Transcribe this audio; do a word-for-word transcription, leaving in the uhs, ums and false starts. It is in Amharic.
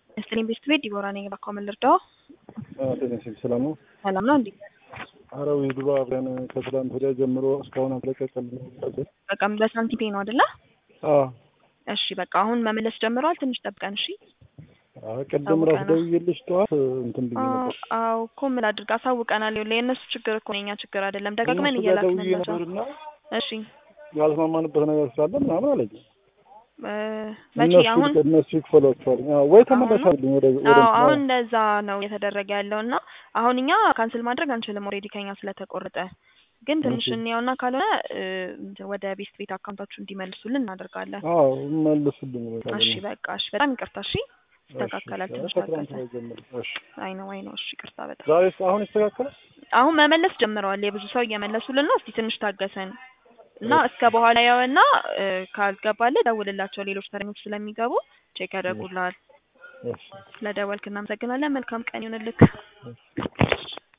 Esther ቤት ቤት ዲቦራ ነኝ ባኮመን ልርዳው አዎ ተነሽ ሰላም ነው ሰላም ነው እንዴ አራዊ ዱባ ብለን ከትላንት ወዲያ ጀምሮ እስካሁን አልተለቀቀልንም በቃ በሳንቲም ነው አይደለ አዎ እሺ በቃ አሁን መመለስ ጀምሯል ትንሽ ጠብቀን እሺ አዎ ቀደም ራስ ደውዬልሽ ተዋት እንትን ብዬ ነበር አዎ እኮ ምን አድርጋ አሳውቀናል ለእነሱ ችግር እኮ ነው የኛ ችግር አይደለም ደጋግመን እየላክን ነበርና እሺ ያልማማንበት ነገር ስላለ ምናምን አለኝ መቼ አሁን እነሱ ይፈለጣሉ ወይ ተመለሳልኝ ወደ ወደ አሁን እንደዛ ነው የተደረገ ያለውና አሁን እኛ ካንስል ማድረግ አንችልም ኦሬዲ ከኛ ስለተቆረጠ ግን ትንሽ እንያውና ካልሆነ ወደ ቤስት ቤት አካውንታችሁ እንዲመልሱልን እናደርጋለን አዎ መልሱልኝ ወይ እሺ በቃ እሺ በጣም ይቅርታ እሺ ተካከላል ትንሽ እሺ አይ ነው አይ ነው እሺ ይቅርታ በጣም ዛሬስ አሁን ይስተካከላል አሁን መመለስ ጀምረዋል የብዙ ሰው እየመለሱልን ነው እስቲ ትንሽ ታገሰን እና እስከ በኋላ ያውና ካልገባለ ደውልላቸው ሌሎች ተረኞች ስለሚገቡ ቼክ ያደርጉልሃል። እሺ ለደወልክ እናመሰግናለን መልካም ቀን ይሁንልክ።